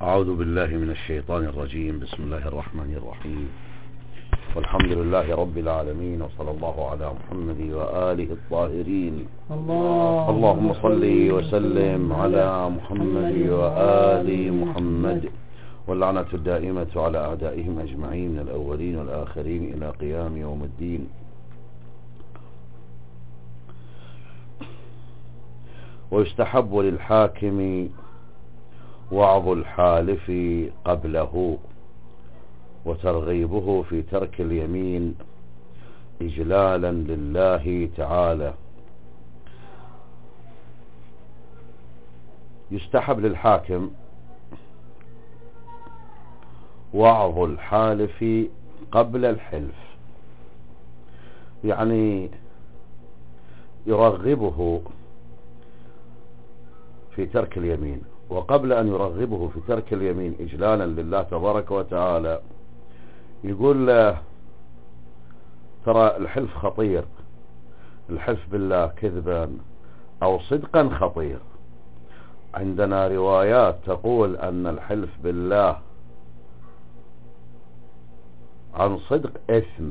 أعوذ بالله من الشيطان الرجيم. بسم الله الرحمن الرحيم، والحمد لله رب العالمين، وصلى الله على محمد وآله الطاهرين. اللهم صل وسلم على محمد وآل محمد، واللعنة الدائمة على أعدائهم أجمعين من الأولين والآخرين إلى قيام يوم الدين. ويستحب للحاكم وعظ الحالف قبله وترغيبه في ترك اليمين إجلالا لله تعالى. يستحب للحاكم وعظ الحالف قبل الحلف، يعني يرغبه في ترك اليمين، وقبل أن يرغبه في ترك اليمين إجلالا لله تبارك وتعالى يقول له ترى الحلف خطير، الحلف بالله كذبا أو صدقا خطير. عندنا روايات تقول أن الحلف بالله عن صدق إثم.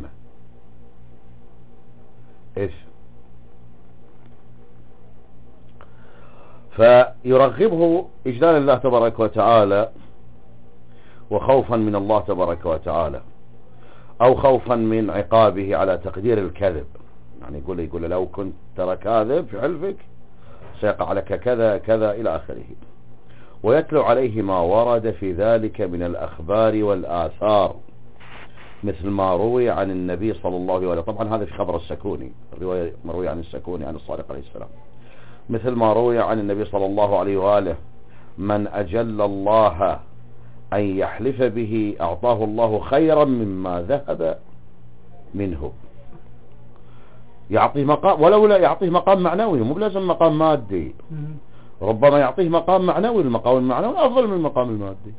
فيرغبه إجلالا الله تبارك وتعالى وخوفا من الله تبارك وتعالى، أو خوفا من عقابه على تقدير الكذب. يعني يقول لو كنت ترى كاذب في حلفك سيقع لك كذا كذا إلى آخره، ويتلو عليه ما ورد في ذلك من الأخبار والآثار، مثل ما روي عن النبي صلى الله عليه وسلم. طبعا هذا في خبر السكوني، الرواية مروية عن السكوني عن الصادق عليه السلام، مثل ما روي عن النبي صلى الله عليه وآله: من أجل الله أن يحلف به أعطاه الله خيرا مما ذهب منه. يعطيه مقام، ولو لا يعطيه مقام معنوي، مو بلازم مقام مادي، ربما يعطيه مقام معنوي، المقام المعنوي أفضل من المقام المادي.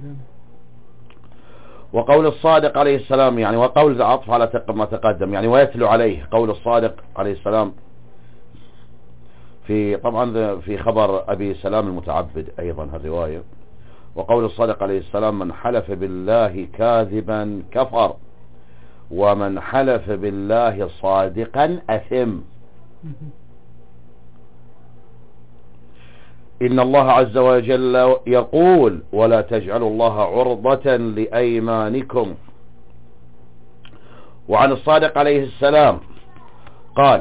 وقول الصادق عليه السلام، يعني وقول عطف على ما تقدم، يعني ويتلو عليه قول الصادق عليه السلام في طبعا في خبر أبي سلام المتعبد أيضا الرواية. وقول الصادق عليه السلام: من حلف بالله كاذبا كفر، ومن حلف بالله صادقا أثم. إن الله عز وجل يقول: ولا تجعلوا الله عرضة لأيمانكم. وعن الصادق عليه السلام قال: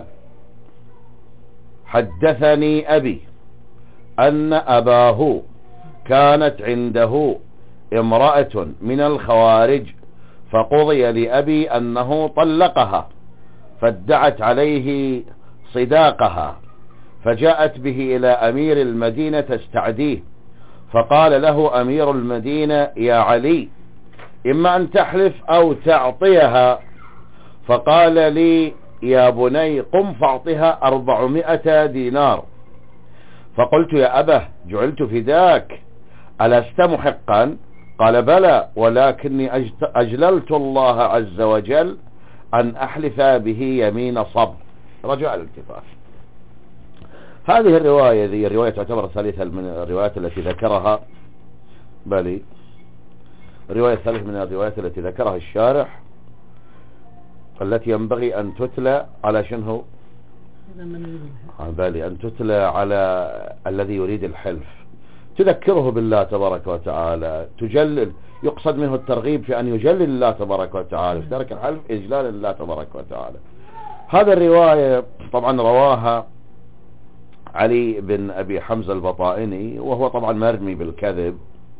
حدثني أبي أن أباه كانت عنده امرأة من الخوارج، فقضي لأبي أنه طلقها، فادعت عليه صداقها، فجاءت به إلى أمير المدينة تستعديه، فقال له أمير المدينة: يا علي، إما أن تحلف أو تعطيها. فقال لي: يا بني قم فاعطها 400 دينار. فقلت: يا أبه، جعلت فداك، ألست محقا؟ قال: بلى، ولكني أجللت الله عز وجل أن أحلف به يمين صبر، رجاء الالتفاف. هذه الرواية ذي الرواية تعتبر ثالثة من الروايات التي ذكرها، بل الرواية الثالثة من الروايات التي ذكرها الشارح، التي ينبغي أن تتلى على شنو؟ بالي أن تتلى على الذي يريد الحلف، تذكره بالله تبارك وتعالى، تجلل، يقصد منه الترغيب في أن يجلل الله تبارك وتعالى في ترك الحلف إجلالا لله تبارك وتعالى. هذا الرواية طبعا رواها علي بن أبي حمزة البطائني، وهو طبعا مرمي بالكذب،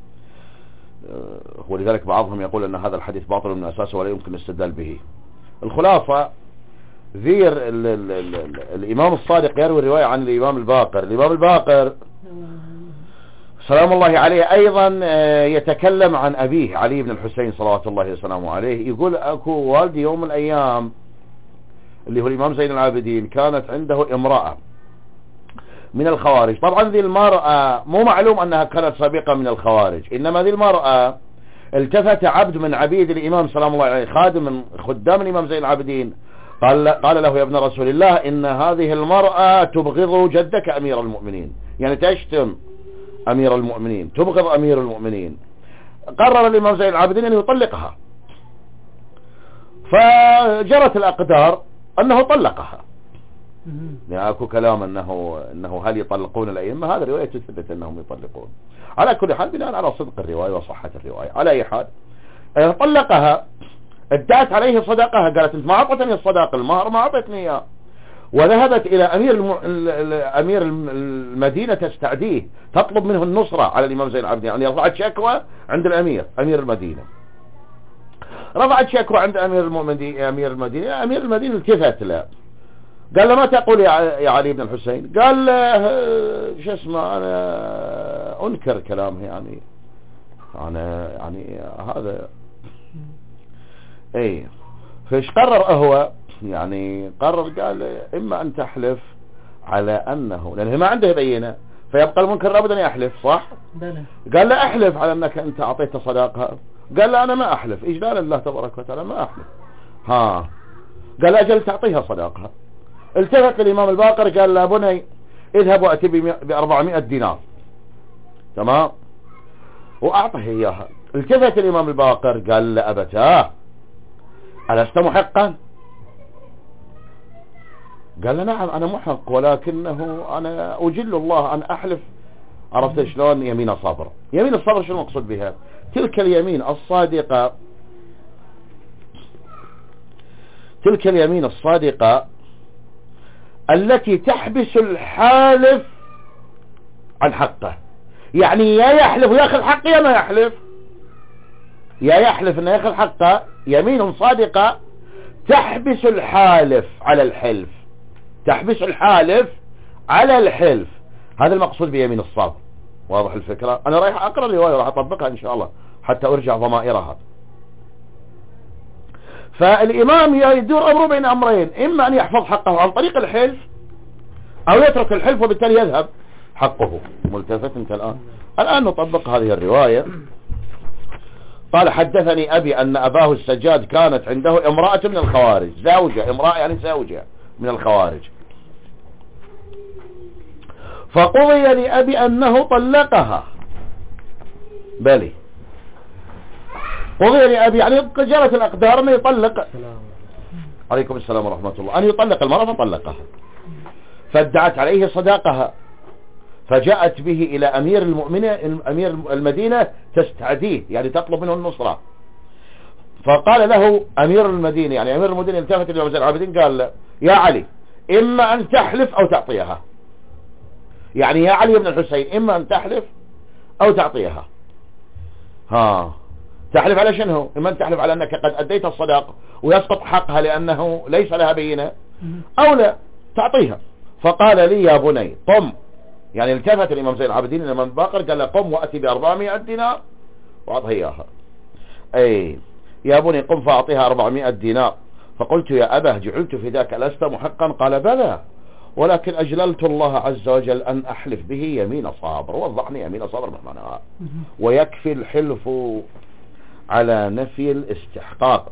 ولذلك بعضهم يقول أن هذا الحديث باطل من أساسه ولا يمكن الاستدلال به. الخلاصة ذير الإمام الصادق يروي الرواية عن الإمام الباقر. الإمام الباقر سلام الله عليه أيضا يتكلم عن أبيه علي بن الحسين صلوات الله وسلامه عليه، يقول: أكو والدي يوم من الأيام اللي هو الإمام زين العابدين كانت عنده امرأة من الخوارج. طبعا ذي المرأة مو معلوم أنها كانت سابقة من الخوارج، إنما ذي المرأة التفت عبد من عبيد الإمام سلام الله عليه، خادم من خدام الإمام زين العابدين، قال له: يا ابن رسول الله، إن هذه المرأة تبغض جدك أمير المؤمنين، يعني تشتم أمير المؤمنين، تبغض أمير المؤمنين. قرر الإمام زين العابدين أن يطلقها، فجرت الأقدار أنه طلقها. يعني أكو كلام أنه هل يطلقون الأئمة، هذا رواية تثبت أنهم يطلقون. على كل حال بناء على صدق الرواية وصحة الرواية، على أي حال طلقها، ادعت عليه صداقها، قالت انت ما اعطتني الصداق، المهر ما اعطتني اياه، وذهبت الى امير المدينة تستعديه، تطلب منه النصرة على الامام زين العابدين، يعني رفعت شكوى عند امير المدينة، رفعت شكوى عند امير المدينة التفت له، قال له ما تقول يا علي بن الحسين؟ قال له شو اسمه، انا انكر كلامه، يعني انا يعني هذا ايه. فايش قرر هو؟ يعني قرر قال اما ان تحلف على انه، لانه ما عنده بينه، فيبقى المنكر لابد ان يحلف، صح؟ قال له احلف على انك انت اعطيت صداقها. قال له انا ما احلف اجلالا لله تبارك وتعالى، ما احلف. قال اجل تعطيها صداقها. التفت الامام الباقر قال له بني اذهب واتي ب400 دينار، تمام، واعطه اياها. التفت الامام الباقر قال له ابتاه ألست محقا؟ قال له نعم أنا محق، ولكنه أنا أجل الله أن أحلف. عرفت شلون؟ يمين صبر. يمين الصبر شو المقصود بها؟ تلك اليمين الصادقة، تلك اليمين الصادقة التي تحبس الحالف عن حقه. يعني يا يحلف وياخذ حقه يا ما يحلف، يا يحلف انه ياخذ حقه، يمين صادقة تحبس الحالف على الحلف، تحبس الحالف على الحلف. هذا المقصود بيمين الصبر. واضح الفكرة؟ انا رايح اقرأ الرواية وراح اطبقها ان شاء الله حتى ارجع ضمائرها. فالامام يدور امره بين امرين، اما ان يحفظ حقه عن طريق الحلف او يترك الحلف وبالتالي يذهب حقه. ملتفت انت الان نطبق هذه الرواية. قال حدثني أبي أن أباه السجاد كانت عنده امرأة من الخوارج، زوجة، امرأة يعني زوجة من الخوارج، فقضي لأبي أنه طلقها. بلي قضي لأبي يعني جرت الأقدار أن يطلق. عليكم السلام ورحمة الله. أن يطلق المرأة فطلقها، فادعت عليه صداقها، فجاءت به إلى أمير المؤمنين أمير المدينة تستعديه، يعني تطلب منه النصرة. فقال له أمير المدينة، يعني أمير المدينة التفت إلى زين العابدين قال له يا علي إما أن تحلف أو تعطيها، يعني يا علي بن الحسين إما أن تحلف أو تعطيها. تحلف على شنو؟ إما أن تحلف على أنك قد أديت الصداق ويسقط حقها لأنه ليس لها بينة، أو لا تعطيها. فقال لي يا بني قم، يعني التفت الإمام زين العابدين الإمام الباقر قال له قم وأتي ب400 دينار وأعطها إياها. أي يا بني قم فأعطيها 400 دينار. فقلت يا أباه جعلت في ذاك ألست محقا؟ قال بلى، ولكن أجللت الله عز وجل أن أحلف به يمين صابر. وضحني يمين صابر ما معناها. ويكفي الحلف على نفي الاستحقاق،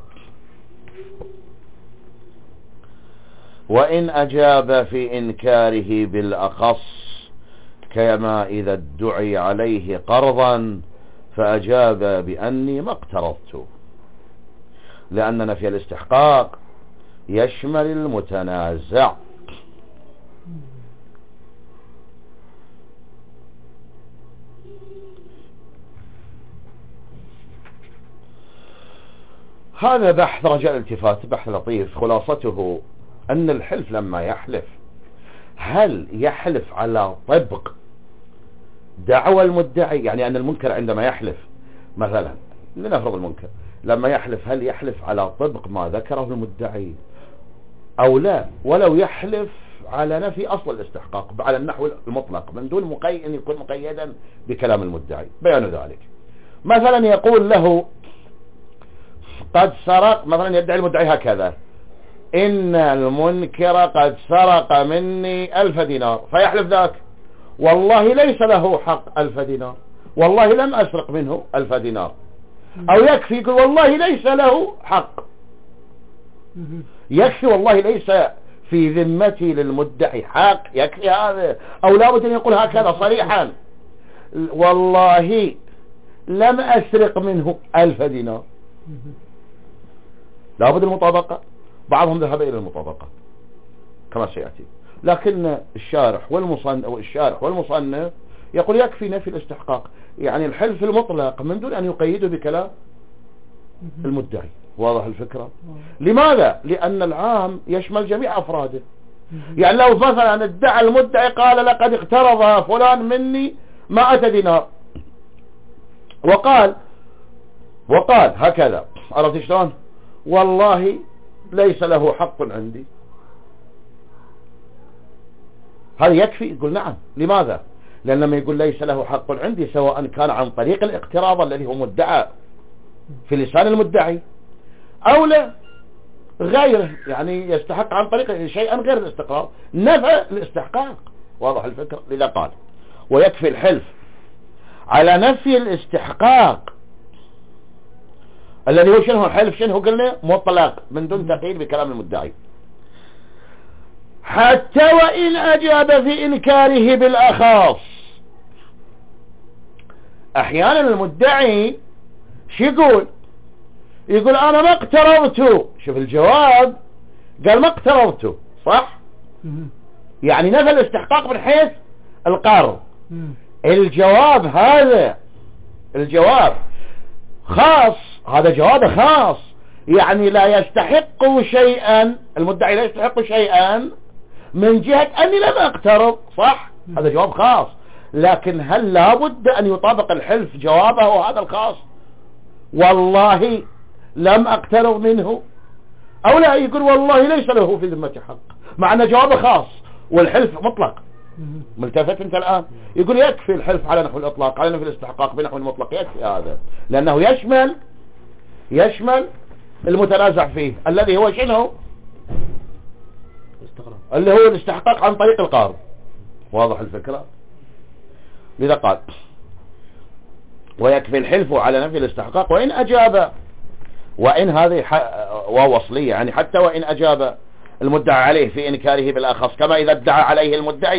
وإن أجاب في إنكاره بالأخص، كما إذا ادعي عليه قرضا فأجاب بأني ما اقترضت، لأن نفي الاستحقاق يشمل المتنازع. هذا بحث رجاء الالتفات، بحث لطيف، خلاصته أن الحلف لما يحلف، هل يحلف على طبق دعوى المدعي؟ يعني أن المنكر عندما يحلف مثلا، لنفرض المنكر لما يحلف، هل يحلف على طبق ما ذكره المدعي أو لا؟ ولو يحلف على نفي أصل الاستحقاق على النحو المطلق من دون أن يكون مقيدا بكلام المدعي. بيان ذلك مثلا يقول له قد سرق، مثلا يدعي المدعي هكذا إن المنكر قد سرق مني 1000 دينار، فيحلف ذاك والله ليس له حق 1000 دينار، والله لم أسرق منه 1000 دينار. أو يكفي يقول والله ليس له حق، يكفي والله ليس في ذمتي للمدعي حق، يكفي هذا. أو لابد أن يقول هكذا صريحا والله لم أسرق منه 1000 دينار. لابد المطابقة. بعضهم ذهب إلى المطابقة كما سيأتي، لكن الشارح والمصنف يقول يكفي نفي الاستحقاق، يعني الحلف المطلق من دون أن يقيده بكلام المدعي. واضح الفكرة؟ لماذا؟ لأن العام يشمل جميع أفراده. يعني لو مثلا ادعى المدعي قال لقد اقترض فلان مني 100 دينار، وقال هكذا، عرفت شلون؟ والله ليس له حق عندي، هذا يكفي؟ يقول نعم. لماذا؟ لأن لما يقول ليس له حق عندي، سواء كان عن طريق الاقتراض الذي هو مدعى في لسان المدعي أو لا غيره، يعني يستحق عن طريق شيئا غير الاستقرار، نفى الاستحقاق. واضح الفكرة؟ لذا قال ويكفي الحلف على نفي الاستحقاق الذي هو شنو الحلف؟ شنو قلنا؟ مطلق من دون تقييد بكلام المدعي، حتى وإن أجاب في إنكاره بالأخص. أحيانا المدعي شو يقول أنا ما اقترضته. شوف الجواب، قال ما اقترضته، صح؟ يعني نفى الاستحقاق من حيث القرض. الجواب هذا الجواب خاص، هذا جواب خاص، يعني لا يستحق شيئا، المدعي لا يستحق شيئا من جهة أني لم أقترض، صح؟ هذا جواب خاص، لكن هل لابد أن يطابق الحلف جوابه هذا الخاص؟ والله لم أقترض منه، أو لا يقول والله ليس له في ذمتي حق، مع أن جوابه خاص والحلف مطلق. ملتفت انت الآن؟ يقول يكفي الحلف على نحو الإطلاق، على نحو الاستحقاق بنحو المطلق، يكفي هذا، لأنه يشمل المتنازع فيه الذي هو شنو؟ اللي هو الاستحقاق عن طريق القارض. واضح الفكرة؟ لذا قال ويكفي الحلف على نفي الاستحقاق وإن أجاب، وإن هذه ووصلية، يعني حتى وإن أجاب المدعى عليه في إنكاره بالأخص، كما إذا ادعى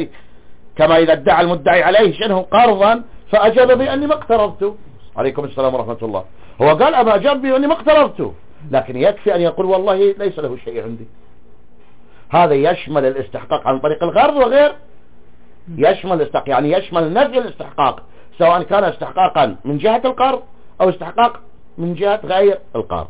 المدعي عليه شنو؟ قرضا، فأجاب بأني ما اقترضته. عليكم السلام ورحمة الله. هو قال أما أجاب بأني ما اقترضته، لكن يكفي أن يقول والله ليس له شيء عندي. هذا يشمل الاستحقاق عن طريق القرض وغير يشمل الاستحقاق، يعني يشمل نفي الاستحقاق، سواء كان استحقاقا من جهة القرض أو استحقاق من جهة غير القرض.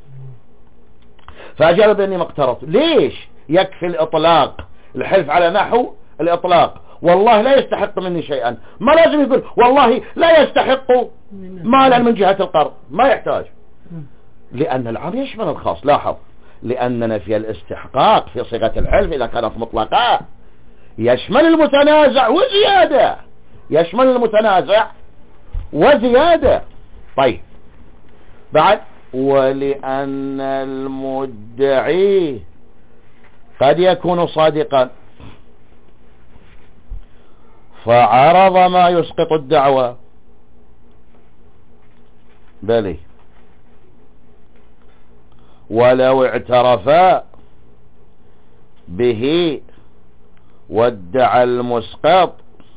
فأجاب بأني ما اقترضت. ليش؟ يكفي الإطلاق، الحلف على نحو الإطلاق، والله لا يستحق مني شيئا، ما لازم يقول والله لا يستحق مالا من جهة القرض، ما يحتاج، لأن العام يشمل الخاص. لاحظ، لأن نفي الاستحقاق في صيغة الحلف إذا كانت مطلقة يشمل المتنازع وزيادة. طيب بعد ولأن المدعي قد يكون صادقا فعرض ما يسقط الدعوى، بلي ولو اعترفا به وادعى المسقط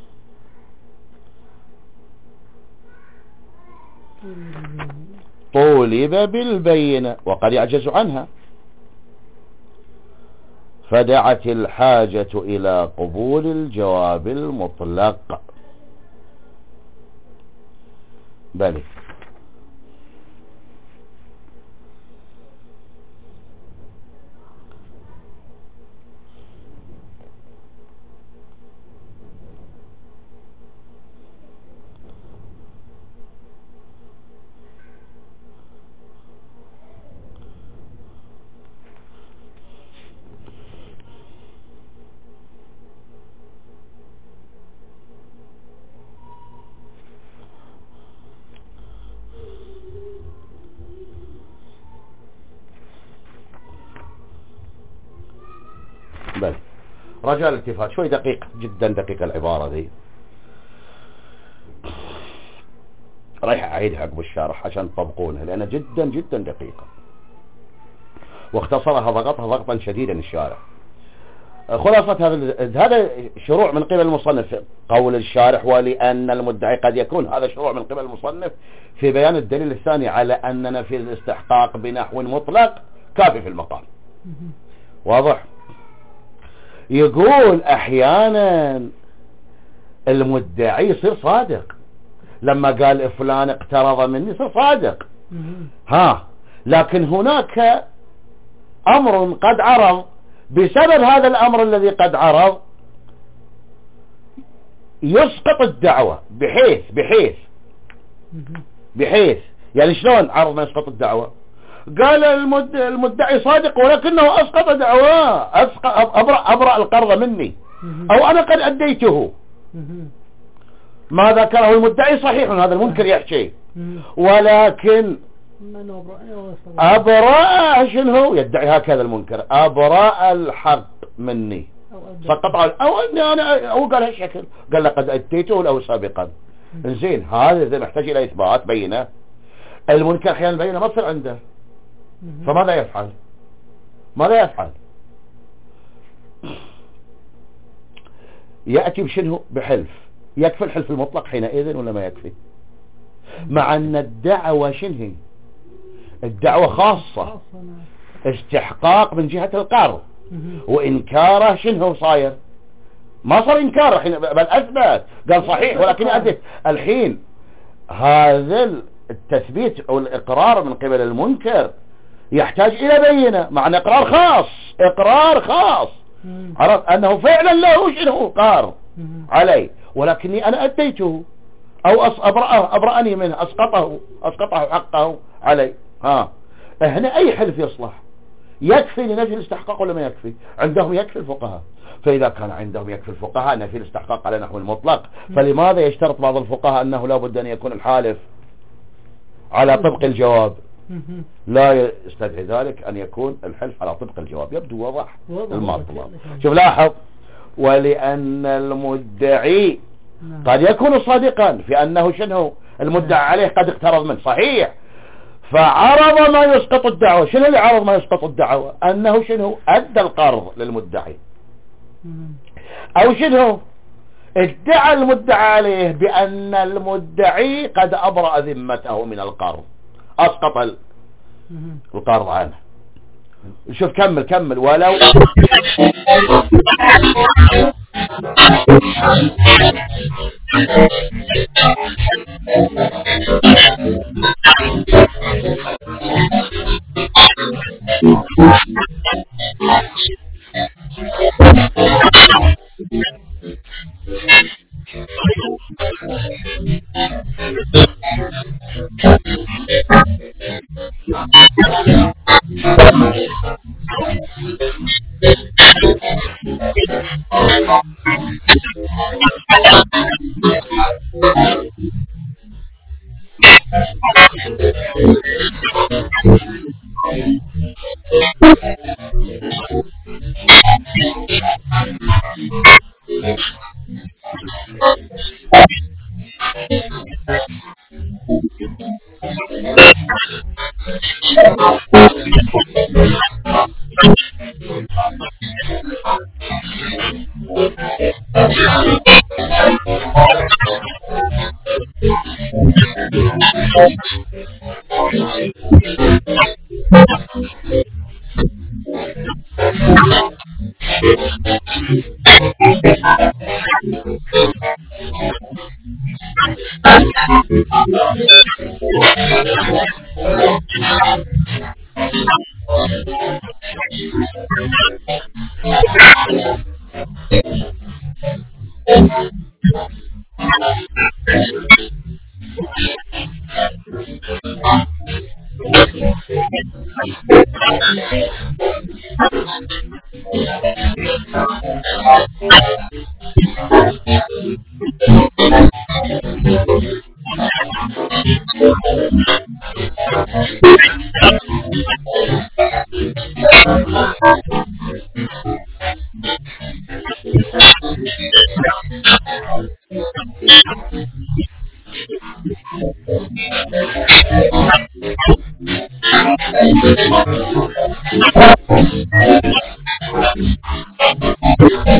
طولب بالبينة وقد يعجز عنها، فدعت الحاجة إلى قبول الجواب المطلق. بلي رجاء الالتفات، شوي دقيق جدا، دقيقة العبارة ذي، رايح أعيدها عقب الشارح عشان تطبقونها لأنها جدا جدا دقيقة، واختصرها ضغطها ضغطا شديدا الشارح. خلاصة هذا شروع من قبل المصنف. قول الشارح ولأن المدعي قد يكون، هذا شروع من قبل المصنف في بيان الدليل الثاني على أن نفي الاستحقاق بنحو مطلق كافي في المقام. واضح؟ يقول أحيانا المدعي يصير صادق، لما قال فلان اقترض مني يصير صادق، لكن هناك أمر قد عرض، بسبب هذا الأمر الذي قد عرض يسقط الدعوة، بحيث يعني شلون عرض ما يسقط الدعوة؟ قال المدعي صادق ولكنه أسقط دعواه، أبرأ القرض مني، أو أنا قد أديته. ما ذكره المدعي صحيح، هذا المنكر يحكي، ولكن أبرأ، شنو يدعي هكذا المنكر؟ أبرأ الحق مني، سقطه، أو قال هالشكل، قال لقد أديته له سابقا. زين، هذا محتاج إلى إثبات بينه. المنكر أحيانا بينه ما تصير عنده، فماذا يفعل؟ يأتي بشنو؟ بحلف. يكفي الحلف المطلق حينئذ ولا ما يكفي؟ مع أن الدعوة شنو؟ الدعوة خاصة، استحقاق من جهة القرض، وإنكاره شنو صاير؟ ما صار إنكار الحين، بل أثبت، قال صحيح ولكن أدت. الحين هذا التثبيت أو الإقرار من قبل المنكر يحتاج إلى بينة، مع أن إقرار خاص عرف أنه فعلا له شنو قار علي، ولكني أنا أديته، أو أبرأني منه، أسقطه حقه علي. هنا أي حلف يصلح، يكفي لنفي الاستحقاق ولا ما يكفي؟ عندهم يكفي الفقهاء. فإذا كان عندهم يكفي الفقهاء نفي الاستحقاق على نحو المطلق، فلماذا يشترط بعض الفقهاء أنه لا بد أن يكون الحالف على طبق الجواب؟ لا يستدعي ذلك أن يكون الحلف على طبق الجواب. يبدو واضح المطلب. شوف لاحظ، ولأن المدعي قد يكون صادقا في أنه شنو المدعى عليه قد اقترض منه، صحيح، فعرض ما يسقط الدعوة. شنو اللي عرض ما يسقط الدعوة؟ أنه شنو أدى القرض للمدعي، أو شنو ادعى المدعى عليه بأن المدعي قد أبرأ ذمته من القرض، أسقط القرض عنه. شوف كمل ولو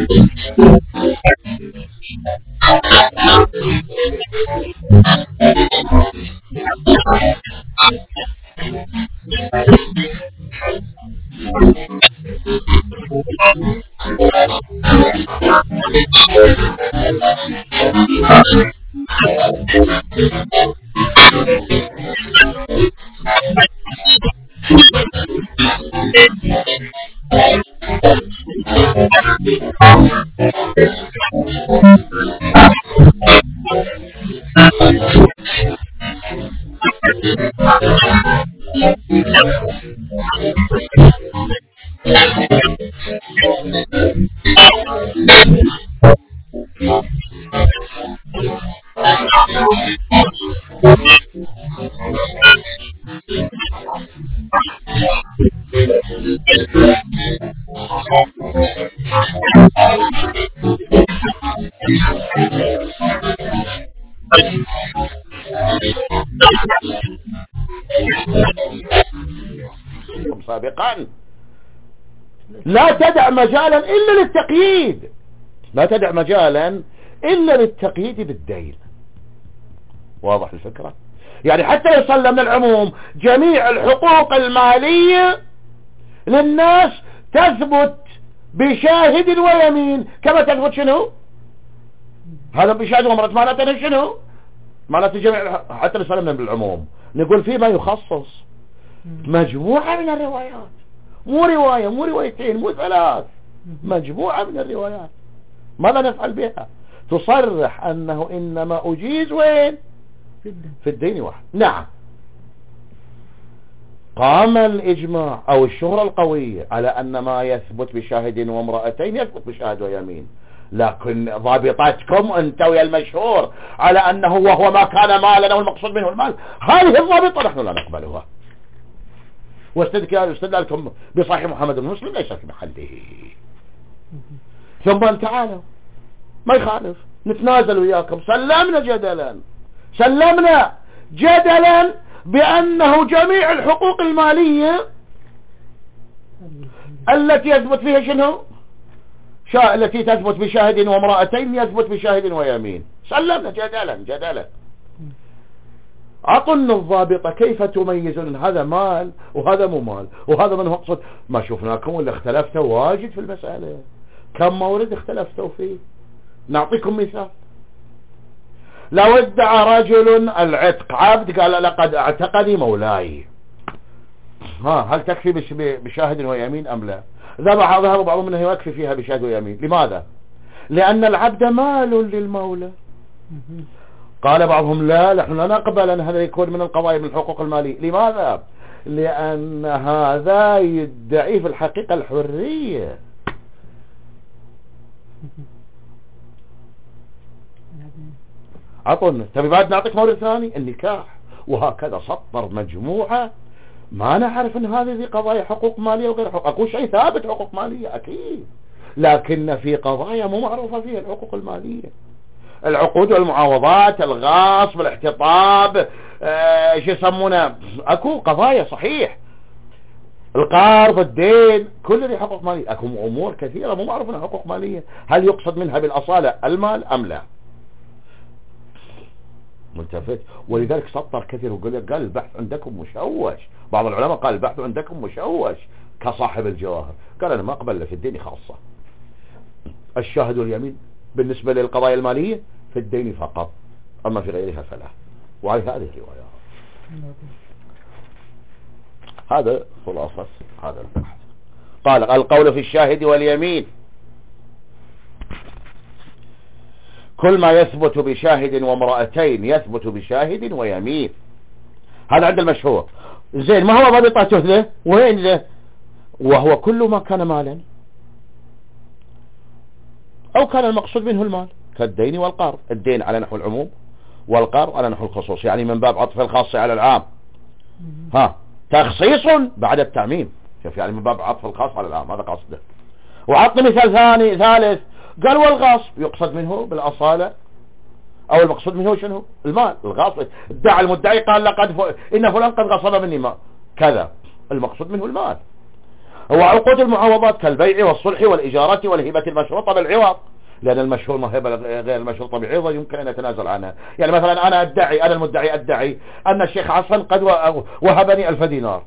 سابقا لا تدع مجالا إلا للتقييد، لا تدع مجالا إلا للتقييد بالدين. واضح الفكرة؟ يعني حتى لو سلمنا العموم جميع الحقوق المالية للناس تثبت بشاهد ويمين، كما تثبت شنو؟ هذا بشاهد ومرات معناته شنو؟ معناته جميع، حتى لو سلمنا بالعموم نقول فيه ما يخصص مجموعة من الروايات، مو رواية مو روايتين مو ثلاث، مجموعة من الروايات. ماذا نفعل بها؟ تصرح أنه إنما أجيز وين؟ في الدين واحد. نعم، قام الإجماع أو الشهرة القوية على أن ما يثبت بشاهد وامرأتين يثبت بشاهد ويمين، لكن ضابطتكم أنت ويا المشهور على أنه وهو ما كان مالا والمقصود منه المال، هذه الضابطة نحن لا نقبلها. واستدلالكم بصحيح محمد بن مسلم ليس في محله. ثم تعالوا ما يخالف نتنازل وياكم، سلمنا جدلا بأنه جميع الحقوق المالية التي يثبت فيها شنو؟ التي تثبت بشاهد وامرأتين يثبت بشاهد ويمين، سلمنا جدلا. عطنا الضابطة كيف تميزون هذا مال وهذا مو مال وهذا من مقصود. ما شفناكم ولا اختلفتوا واجد في المسألة، كم مورد اختلفتوا فيه. نعطيكم مثال، لو ادعى رجل العتق عبد قال لقد اعتقني مولاي، هل تكفي بشاهد ويمين أم لا؟ ذهب بعضهم منه يكفي فيها بشاهد ويمين. لماذا؟ لأن العبد مال للمولى. قال بعضهم لا، نحن لا نقبل أن هذا يكون من القضايا من الحقوق المالية. لماذا؟ لأن هذا يدعي في الحقيقة الحرية. عطنا تبي بعد نعطيك مورد ثاني، النكاح. وهكذا سطر مجموعة. ما نعرف ان هذه قضايا حقوق مالية وغير حقوق، اكو شيء ثابت حقوق مالية اكيد، لكن في قضايا مو معروفة فيها الحقوق المالية، العقود والمعاوضات، الغاصب، الاحتطاب، شو يسمونه، اكو قضايا صحيح، القرض، الدين، كل هذه حقوق مالية. اكو امور كثيرة مو معروف انها حقوق مالية. هل يقصد منها بالاصالة المال ام لا؟ ملتفت. ولذلك سطر كثير وقال البحث عندكم مشوش. بعض العلماء قال البحث عندكم مشوش كصاحب الجواهر، قال انا ما اقبل في الدين خاصة، الشاهد واليمين بالنسبة للقضايا المالية في الدين فقط، اما في غيرها فلا. وعلى هذه الرواية هذا خلاصة هذا البحث. قال القول في الشاهد واليمين كل ما يثبت بشاهد وامرأتين يثبت بشاهد ويمين، هذا عند المشهور. زين، ما هو ضابطته ذا؟ وين ذا؟ وهو كل ما كان مالا او كان المقصود منه المال، كالدين والقرض. الدين على نحو العموم والقرض على نحو الخصوص، يعني من باب عطف الخاص على العام، تخصيص بعد التعميم. شوف، يعني من باب عطف الخاص على العام، هذا قصده. وعطني مثال ثالث، قال والغاصب يقصد منه بالأصالة او المقصود منه شنو؟ المال. الغاصب ادعى المدعي قال لقد ان فلان قد غصب مني ما كذا، المقصود منه المال. هو عقود المعاوضات كالبيع والصلح والإجارة والهبة المشروطة بالعوض، لأن المشهور مهبة غير المشروطة بعوض يمكن أن يتنازل عنها. يعني مثلا أنا المدعي أدعي أن الشيخ حسن قد وهبني 1000 دينار،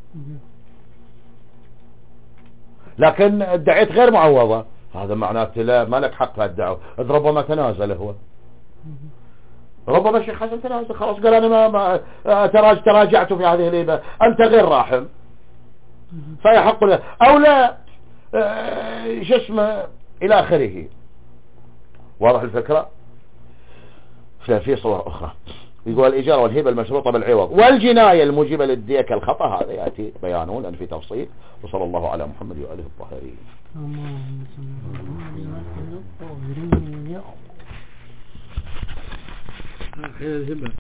لكن ادعيت غير معوضة، هذا معناته لا، ما لك حق الدعوة. ربما تنازل هو، ربما الشيخ حسن تنازل خلاص، قال أنا ما تراجعت في هذه الهبة، أنت غير راحم، فيحق له أو لا شو اسمه إلى آخره. واضح الفكرة؟ في صور أخرى يقول الإجارة والهبة المشروطة بالعوض والجناية الموجبة للدية كالخطأ، هذا يأتي بيانه لأن في تفصيل. وصلى الله على محمد وآله الطاهرين. اللهم صل على محمد.